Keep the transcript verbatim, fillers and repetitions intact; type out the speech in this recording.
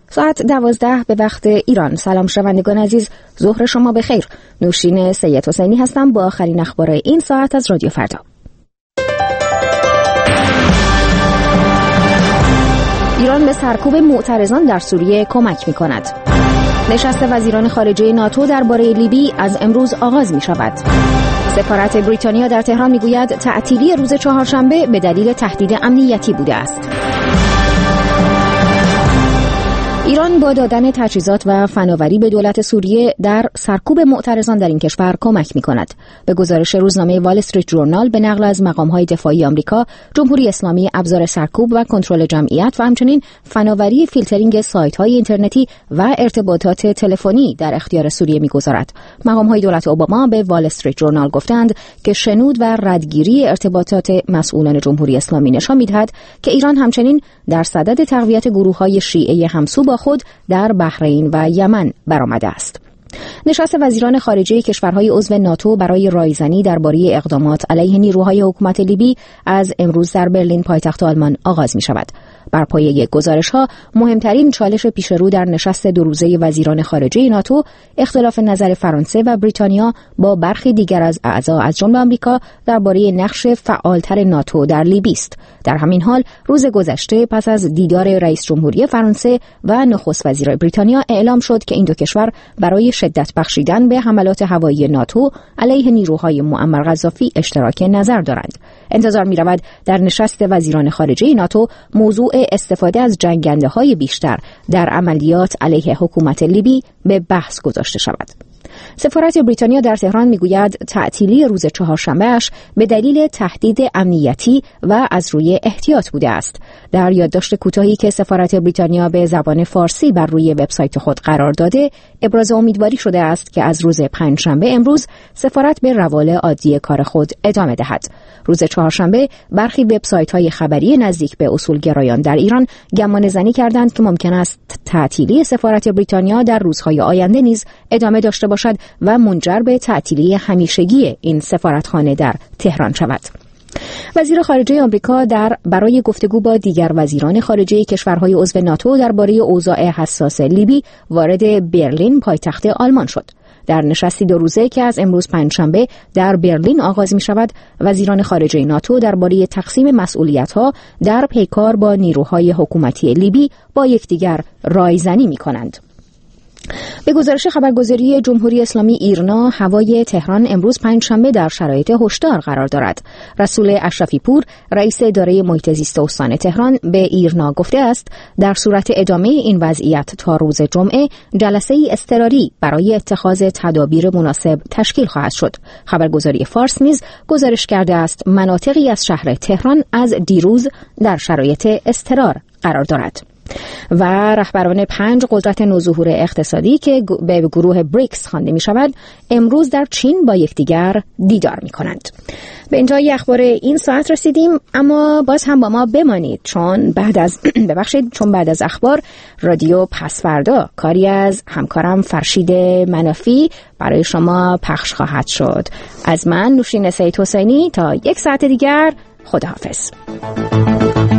ساعت دوازده به وقت ایران. سلام شنوندگان عزیز، ظهر شما بخیر. نوشین سید حسینی هستم با آخرین اخبار این ساعت از رادیو فردا. ایران به سرکوب معترضان در سوریه کمک می‌کند. نشست وزیران خارجه ناتو درباره لیبی از امروز آغاز می‌شود. سفارت بریتانیا در تهران می‌گوید تعطیلی روز چهارشنبه به دلیل تهدید امنیتی بوده است. ایران با دادن تجهیزات و فناوری به دولت سوریه در سرکوب معترضان در این کشور کمک می‌کند. به گزارش روزنامه وال استریت ژورنال به نقل از مقام‌های دفاعی آمریکا، جمهوری اسلامی ابزار سرکوب و کنترل جمعیت و همچنین فناوری فیلترینگ سایت‌های اینترنتی و ارتباطات تلفنی در اختیار سوریه می‌گذارد. مقام‌های دولت اوباما به وال استریت ژورنال گفتند که شنود و ردگیری ارتباطات مسئولان جمهوری اسلامی نشان می‌دهد که ایران همچنین در صدد تقویت گروه‌های شیعه همسو با خود در بحرین و یمن برآمده است. نشست وزیران خارجه کشورهای عضو ناتو برای رایزنی درباره اقدامات علیه نیروهای حکومت لیبی از امروز در برلین پایتخت آلمان آغاز می شود. بر پایه گزارش‌ها مهمترین چالش پیشرو در نشست دو روزه وزیران خارجه ناتو اختلاف نظر فرانسه و بریتانیا با برخی دیگر از اعضا از جمله آمریکا درباره نقش فعالتر ناتو در لیبی است. در همین حال روز گذشته پس از دیدار رئیس جمهوری فرانسه و نخست وزیر بریتانیا اعلام شد که این دو کشور برای شدت بخشیدن به حملات هوایی ناتو علیه نیروهای معمر قذافی اشتراک نظر دارند. انتظار می‌رود در نشست وزیران خارجه ناتو موضوع استفاده از جنگنده‌های بیشتر در عملیات علیه حکومت لیبی به بحث گذاشته شود. سفارت بریتانیا در تهران میگوید تعطیلی روز چهارشنبهش به دلیل تهدید امنیتی و از روی احتیاط بوده است. در یادداشت کوتاهی که سفارت بریتانیا به زبان فارسی بر روی وبسایت خود قرار داده، ابراز امیدواری شده است که از روز پنجشنبه امروز سفارت به روال عادی کار خود ادامه دهد. روز چهارشنبه برخی وبسایت‌های خبری نزدیک به اصولگرایان در ایران گمانه‌زنی کردند که ممکن است تعطیلی سفارت بریتانیا در روزهای آینده نیز ادامه داشته باشد و منجر به تعطیلی همیشگی این سفارتخانه در تهران شود. وزیر خارجه آمریکا در برای گفتگو با دیگر وزیران خارجه کشورهای عضو ناتو درباره اوضاع حساس لیبی وارد برلین پایتخت آلمان شد. در نشستی دو روزه که از امروز پنجشنبه در برلین آغاز می شود، وزیران خارجه ناتو درباره تقسیم مسئولیت‌ها در پیکار با نیروهای حکومتی لیبی با یکدیگر رایزنی می کنند. به گزارش خبرگزاری جمهوری اسلامی ایرنا، هوای تهران امروز پنجشنبه در شرایط هشدار قرار دارد. رسول اشرفی پور، رئیس اداره محیط زیست استان تهران، به ایرنا گفته است در صورت ادامه این وضعیت تا روز جمعه جلسه‌ای اضطراری برای اتخاذ تدابیر مناسب تشکیل خواهد شد. خبرگزاری فارس نیز گزارش کرده است مناطقی از شهر تهران از دیروز در شرایط اضطرار قرار دارد. و رهبران پنج قدرت نوظهور اقتصادی که به گروه بریکس خوانده می شود امروز در چین با یکدیگر دیدار می کنند. به انتهای اخبار این ساعت رسیدیم، اما باز هم با ما بمانید چون بعد از ببخشید چون بعد از اخبار رادیو پسفردا کاری از همکارم فرشید منافی برای شما پخش خواهد شد. از من نوشین سید حسینی تا یک ساعت دیگر، خداحافظ.